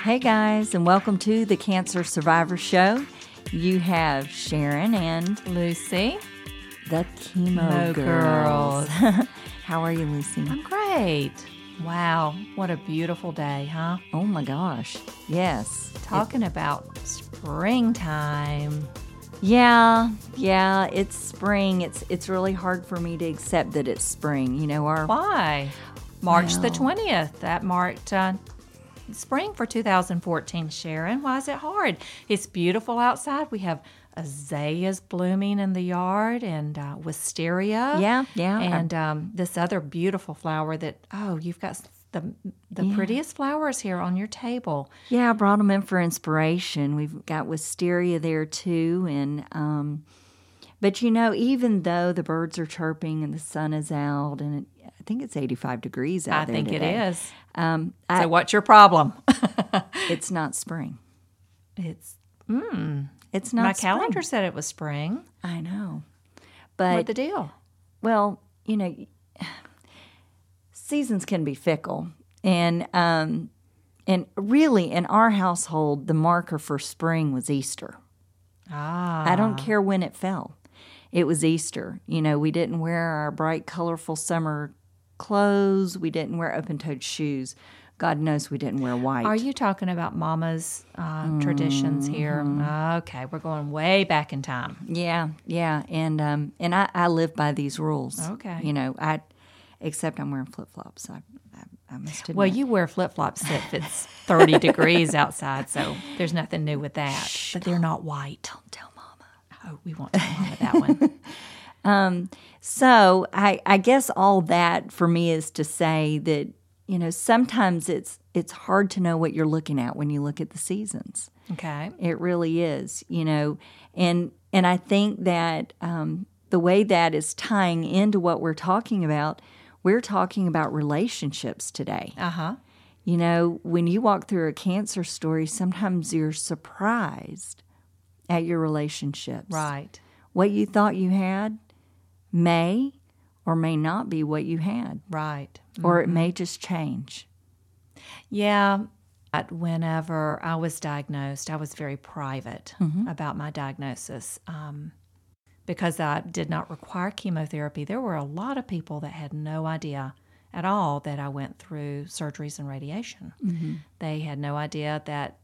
Hey guys, and welcome to the Cancer Survivor Show. You have Sharon and Lucy, the Chemo Girls. How are you, Lucy? I'm great. Wow, what a beautiful day, huh? Oh my gosh, yes. Talking about springtime. Yeah, it's spring. It's really hard for me to accept that it's spring. You know, Why? March the 20th, that marked spring for 2014, Sharon. Why is it hard? It's beautiful outside. We have azaleas blooming in the yard and wisteria. Yeah. And this other beautiful flower that, you've got the prettiest flowers here on your table. Yeah, I brought them in for inspiration. We've got wisteria there too. And but you know, even though the birds are chirping and the sun is out and I think it's 85 degrees out there today. I think it is. So what's your problem? It's not spring. It's not my spring. calendar said it was spring. I know. But What's the deal? Well, you know, seasons can be fickle. And really in our household, the marker for spring was Easter. I don't care when it fell. It was Easter. You know, we didn't wear our bright, colorful summer clothes. We didn't wear open-toed shoes. God knows we didn't wear white. Are you talking about Mama's traditions here? Okay, we're going way back in time. Yeah, and I live by these rules. Okay, you know, except I'm wearing flip-flops. I must admit. Well, you wear flip-flops if it's 30 degrees outside, so there's nothing new with that. Shh, but they're not white. Don't tell Mama. Oh, we won't tell Mama that one. So I guess all that for me is to say that, you know, sometimes it's hard to know what you're looking at when you look at the seasons. Okay. It really is, you know, and I think that the way that is tying into what we're talking about relationships today. Uh-huh. You know, when you walk through a cancer story, sometimes you're surprised at your relationships. Right. What you thought you had may or may not be what you had. Right. Or it may just change. Yeah. Whenever I was diagnosed, I was very private about my diagnosis. Because I did not require chemotherapy, there were a lot of people that had no idea at all that I went through surgeries and radiation. Mm-hmm. They had no idea that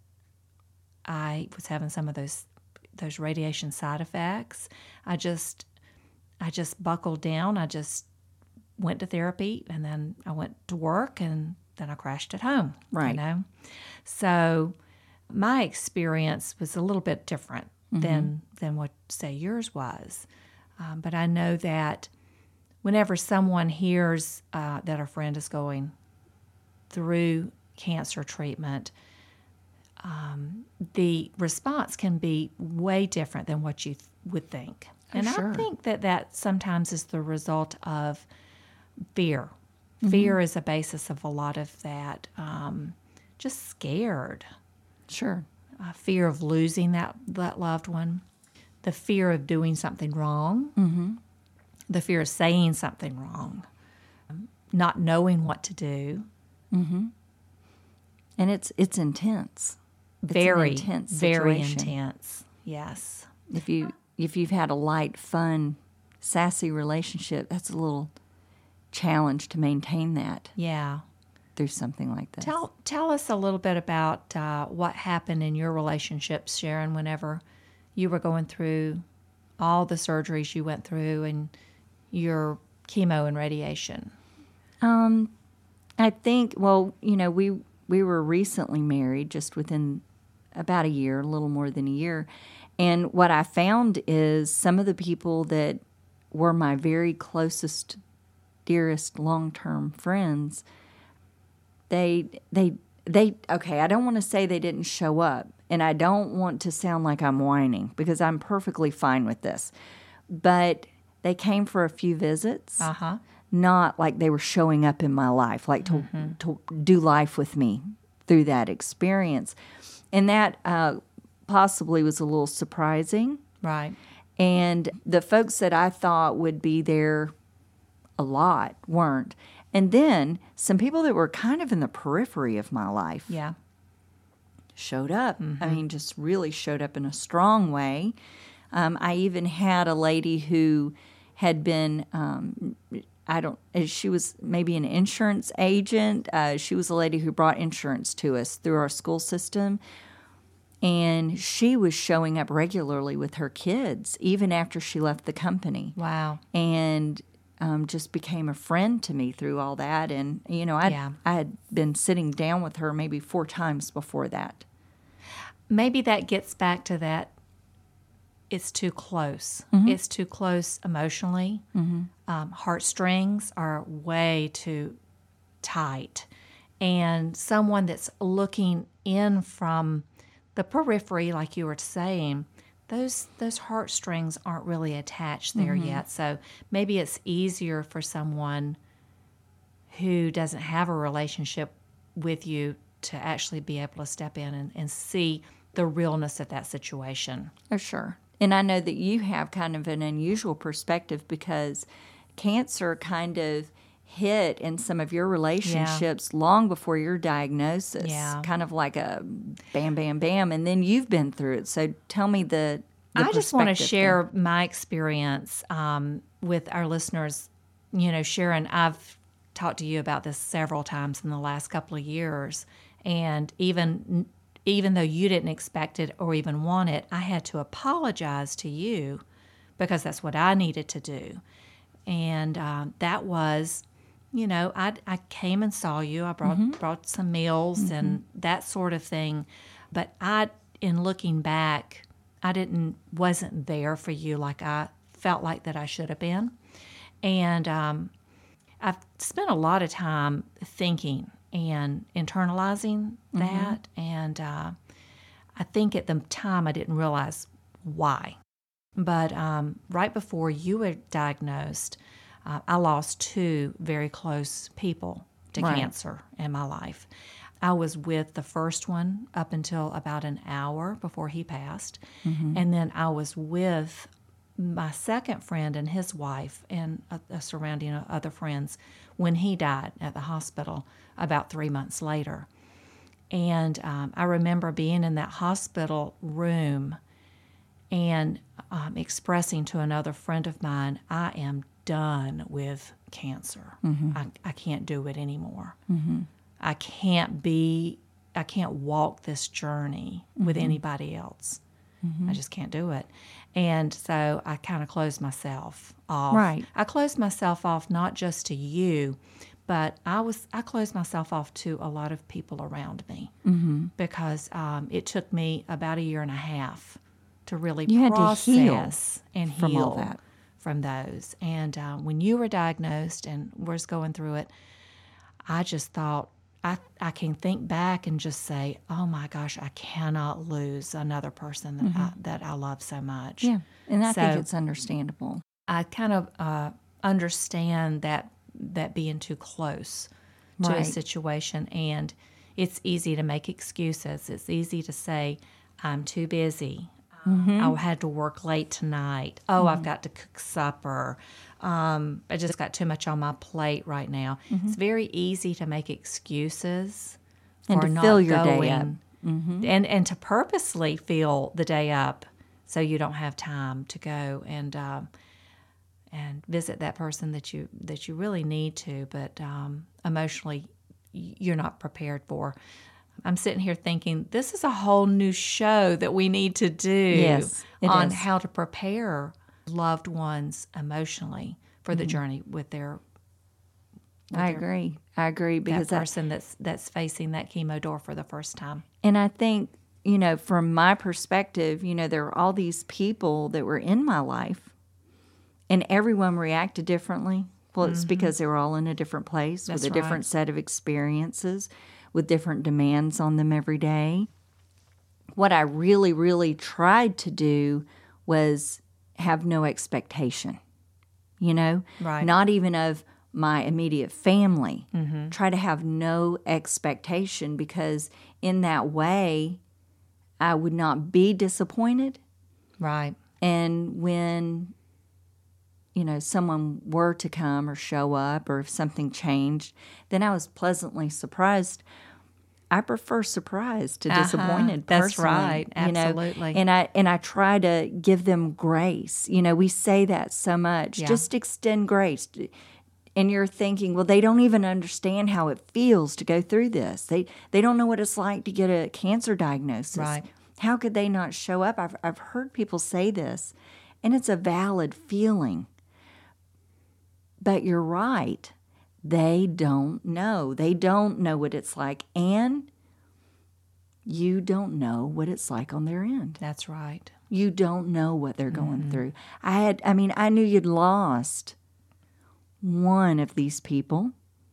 I was having some of those radiation side effects. I just buckled down. I just went to therapy, and then I went to work, and then I crashed at home. Right. You know? So my experience was a little bit different than what, say, yours was. But I know that whenever someone hears that a friend is going through cancer treatment, the response can be way different than what you would think. And sure. I think that sometimes is the result of fear. Fear is a basis of a lot of that. Just scared. Sure. Fear of losing that loved one. The fear of doing something wrong. The fear of saying something wrong. Not knowing what to do. And it's intense. It's Very, an intense very situation. intense. Yes. If you've had a light, fun, sassy relationship, that's a little challenge to maintain that. Yeah. Through something like this. Tell us a little bit about what happened in your relationships, Sharon, whenever you were going through all the surgeries you went through and your chemo and radiation. I think, well, you know, we were recently married, just within about a year, a little more than a year. And what I found is some of the people that were my very closest, dearest long-term friends, they okay, I don't want to say they didn't show up, and I don't want to sound like I'm whining, because I'm perfectly fine with this. But they came for a few visits, not like they were showing up in my life, like to do life with me through that experience. And that possibly was a little surprising. Right. And the folks that I thought would be there a lot weren't. And then some people that were kind of in the periphery of my life. Yeah. showed up. I mean, just really showed up in a strong way. I even had a lady who had been, she was maybe an insurance agent. She was a lady who brought insurance to us through our school system. And she was showing up regularly with her kids, even after she left the company. Wow. And just became a friend to me through all that. And, I had been sitting down with her maybe 4 times before that. Maybe that gets back to that. It's too close. It's too close emotionally. Heartstrings are way too tight. And someone that's looking in from the periphery, like you were saying, those heartstrings aren't really attached there yet. So maybe it's easier for someone who doesn't have a relationship with you to actually be able to step in and see the realness of that situation. Oh, sure. And I know that you have kind of an unusual perspective because cancer kind of hit in some of your relationships long before your diagnosis. Yeah. Kind of like a bam, bam, bam. And then you've been through it. So tell me the I just want to perspective share my experience with our listeners. Sharon, I've talked to you about this several times in the last couple of years. And even though you didn't expect it or even want it, I had to apologize to you because that's what I needed to do. And that was, I came and saw you. I brought some meals and that sort of thing. But in looking back, wasn't there for you like I felt like that I should have been. And I've spent a lot of time thinking and internalizing that. And I think at the time I didn't realize why. But right before you were diagnosed, I lost 2 very close people to cancer in my life. I was with the first one up until about an hour before he passed. And then I was with my second friend and his wife and a surrounding other friends when he died at the hospital about 3 months later. And I remember being in that hospital room and expressing to another friend of mine, I am done with cancer. I can't do it anymore. I can't walk this journey with anybody else. I just can't do it. And so I kind of closed myself off. Right. I closed myself off not just to you, but I closed myself off to a lot of people around me because it took me about 1.5 years to really process and heal from all that. From those. And when you were diagnosed and was going through it, I just thought, I can think back and just say, oh my gosh, I cannot lose another person that I love so much. Yeah, and I think it's understandable. I kind of understand that being too close to a situation, and it's easy to make excuses. It's easy to say, I'm too busy. I had to work late tonight. Oh, I've got to cook supper. I just got too much on my plate right now. It's very easy to make excuses and for to not fill your going, day up. And to purposely fill the day up so you don't have time to go and visit that person that you really need to, but emotionally you're not prepared for. I'm sitting here thinking, this is a whole new show that we need to do on how to prepare loved ones emotionally for the journey with their I agree because that person that's facing that chemo door for the first time. And I think, from my perspective, there were all these people that were in my life and everyone reacted differently. Well, it's because they were all in a different place with a different set of experiences, with different demands on them every day. What I really, really tried to do was have no expectation, not even of my immediate family. Try to have no expectation because in that way, I would not be disappointed. Right. And when someone were to come or show up or if something changed, then I was pleasantly surprised. I prefer surprised to disappointed. That's Personally, right. Absolutely. You know, and I try to give them grace. You know, we say that so much. Yeah. Just extend grace. And you're thinking, well, they don't even understand how it feels to go through this. They don't know what it's like to get a cancer diagnosis. Right. How could they not show up? I've heard people say this, and it's a valid feeling. But you're right. They don't know. They don't know what it's like. And you don't know what it's like on their end. That's right. You don't know what they're going through. I knew you'd lost one of these people.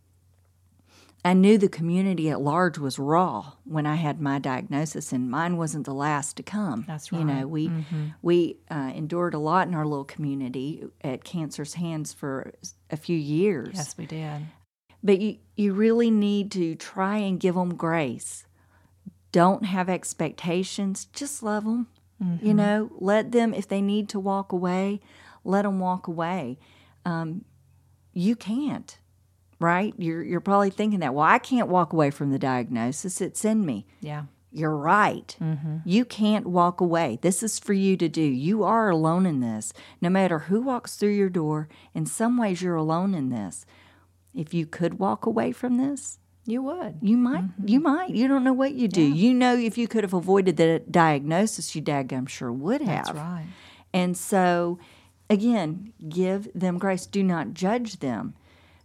I knew the community at large was raw when I had my diagnosis, and mine wasn't the last to come. That's right. You know, we endured a lot in our little community at Cancer's Hands for a few years. Yes, we did. But you really need to try and give them grace. Don't have expectations. Just love them. You know, let them, if they need to walk away, let them walk away. You can't. Right? You're probably thinking that, well, I can't walk away from the diagnosis. It's in me. Yeah. You're right. You can't walk away. This is for you to do. You are alone in this. No matter who walks through your door, in some ways you're alone in this. If you could walk away from this, You would. you might. You might. You don't know what you do. Yeah. You know, if you could have avoided the diagnosis, you daggum sure would have. That's right. And so, again, give them grace. Do not judge them.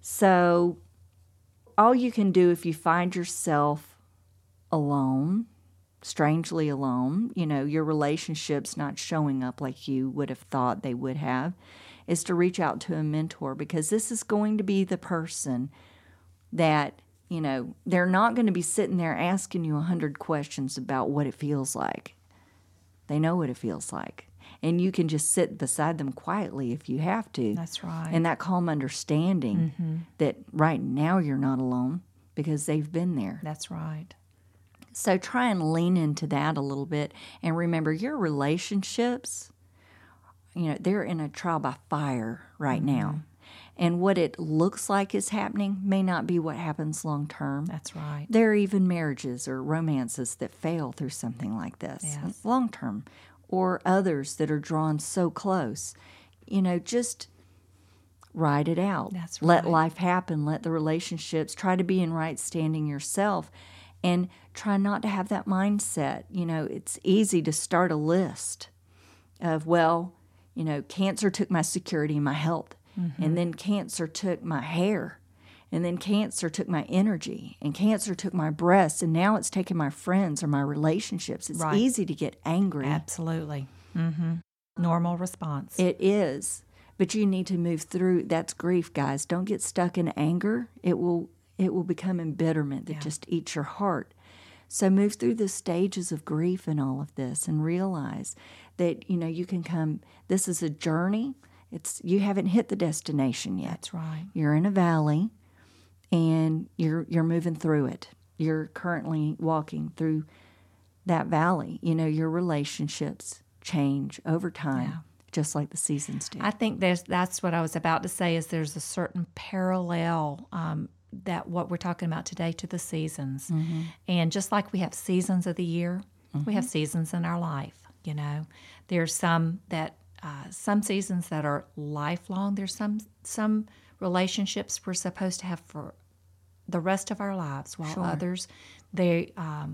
So all you can do if you find yourself alone, strangely alone, you know, your relationship's not showing up like you would have thought they would have, is to reach out to a mentor, because this is going to be the person that, you know, they're not going to be sitting there asking you 100 questions about what it feels like. They know what it feels like. And you can just sit beside them quietly if you have to. That's right. And that calm understanding that right now you're not alone because they've been there. That's right. So try and lean into that a little bit. And remember, your relationships, you know, they're in a trial by fire right now. And what it looks like is happening may not be what happens long term. That's right. There are even marriages or romances that fail through something like this, Yes. long term, or others that are drawn so close. You know, just ride it out. That's Let right. life happen. Let the relationships, try to be in right standing yourself, and try not to have that mindset. You know, it's easy to start a list of, well, you know, cancer took my security and my health, and then cancer took my hair, and then cancer took my energy, and cancer took my breasts, and now it's taken my friends or my relationships. It's Right. easy to get angry. Absolutely. Normal response. It is, but you need to move through. That's grief, guys. Don't get stuck in anger. It will become embitterment that just eats your heart. So move through the stages of grief and all of this, and realize that, you know, you can come. This is a journey. You haven't hit the destination yet. That's right. You're in a valley, and you're moving through it. You're currently walking through that valley. You know, your relationships change over time, Yeah. just like the seasons do. I think that's what I was about to say, is there's a certain parallel that what we're talking about today to the seasons. And just like we have seasons of the year, we have seasons in our life, you know. There's some seasons that are lifelong. There's some relationships we're supposed to have for the rest of our lives, while others, they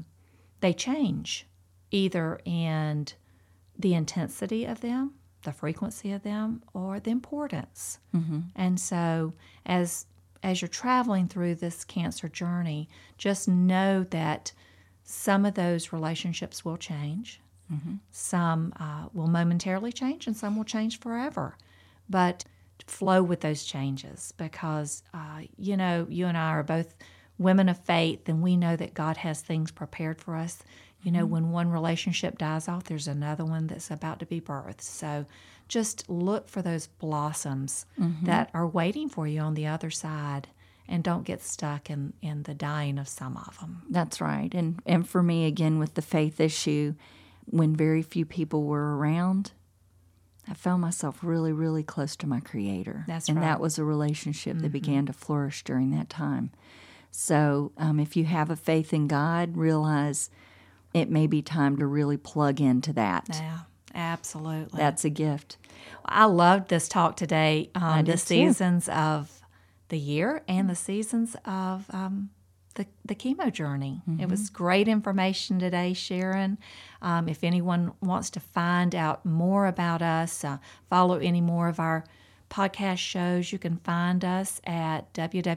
change, either in the intensity of them, the frequency of them, or the importance. And so as you're traveling through this cancer journey, just know that some of those relationships will change. Some will momentarily change, and some will change forever. But flow with those changes, because, you know, you and I are both women of faith, and we know that God has things prepared for us. You know, when one relationship dies off, there's another one that's about to be birthed. So just look for those blossoms that are waiting for you on the other side, and don't get stuck in the dying of some of them. That's right. And for me, again, with the faith issue, when very few people were around, I found myself really, really close to my Creator. That's and right. that was a relationship that began to flourish during that time. So if you have a faith in God, realize it may be time to really plug into that. Yeah, absolutely. That's a gift. I loved this talk today. I did The seasons of the year and the seasons of the chemo journey. It was great information today, Sharon. If anyone wants to find out more about us, follow any more of our podcast shows, you can find us at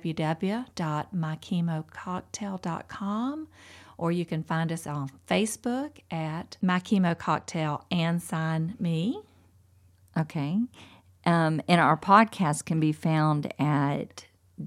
www.mychemococktail.com, or you can find us on Facebook at My Chemo Cocktail and Sign Me. Okay. And our podcast can be found at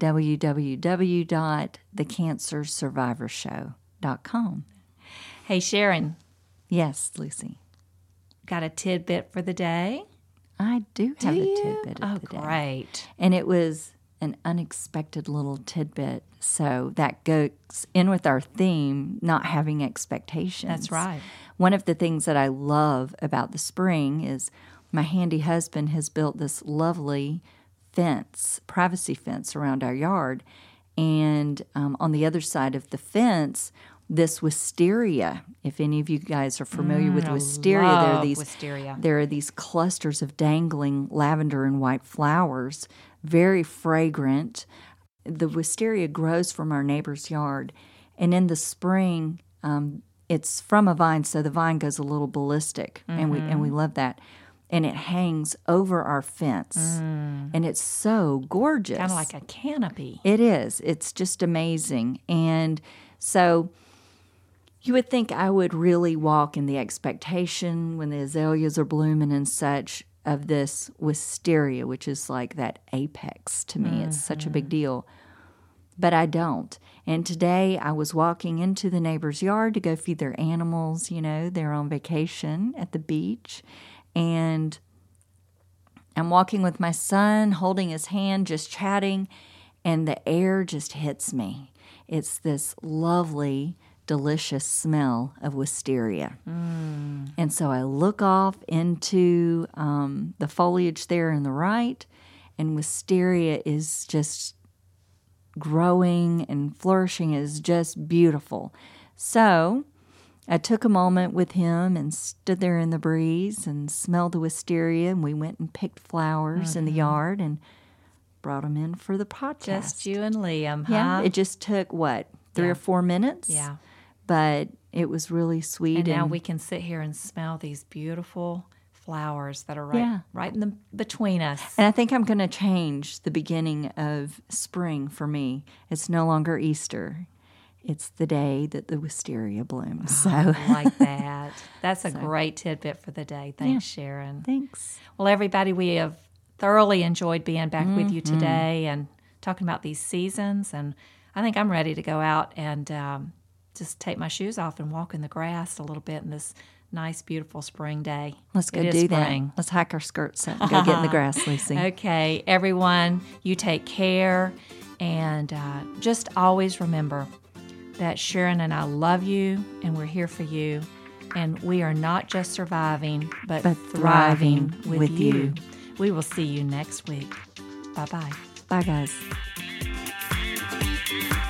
www.thecancersurvivorshow.com. Hey, Sharon. Yes, Lucy. Got a tidbit for the day? I do have a tidbit of the day. Oh, great. And it was an unexpected little tidbit. So that goes in with our theme, not having expectations. That's right. One of the things that I love about the spring is my handy husband has built this lovely fence, privacy fence around our yard. And on the other side of the fence, this wisteria. If any of you guys are familiar with wisteria, there are these clusters of dangling lavender and white flowers, very fragrant. The wisteria grows from our neighbor's yard, and in the spring, it's from a vine, so the vine goes a little ballistic, and we love that. And it hangs over our fence, and it's so gorgeous. Kind of like a canopy. It is. It's just amazing. And so you would think I would really walk in the expectation when the azaleas are blooming and such of this wisteria, which is like that apex to me. It's such a big deal. But I don't. And today I was walking into the neighbor's yard to go feed their animals. You know, they're on vacation at the beach. And I'm walking with my son, holding his hand, just chatting, and the air just hits me. It's this lovely, delicious smell of wisteria. And so I look off into the foliage there on the right, and wisteria is just growing and flourishing. Is just beautiful. So I took a moment with him and stood there in the breeze and smelled the wisteria, and we went and picked flowers in the yard and brought them in for the podcast. Just you and Liam, huh? Yeah, it just took, 3 or 4 minutes? Yeah. But it was really sweet. And now we can sit here and smell these beautiful flowers that are right in the between us. And I think I'm going to change the beginning of spring for me. It's no longer Easter. It's the day that the wisteria blooms. So I like that. That's a great tidbit for the day. Thanks, Sharon. Thanks. Well, everybody, we have thoroughly enjoyed being back with you today and talking about these seasons. And I think I'm ready to go out and just take my shoes off and walk in the grass a little bit in this nice, beautiful spring day. Let's go do that. Let's hike our skirts up and go get in the grass, Lucy. Okay, everyone, you take care. And just always remember that Sharon and I love you, and we're here for you. And we are not just surviving, but thriving with you. We will see you next week. Bye-bye. Bye, guys.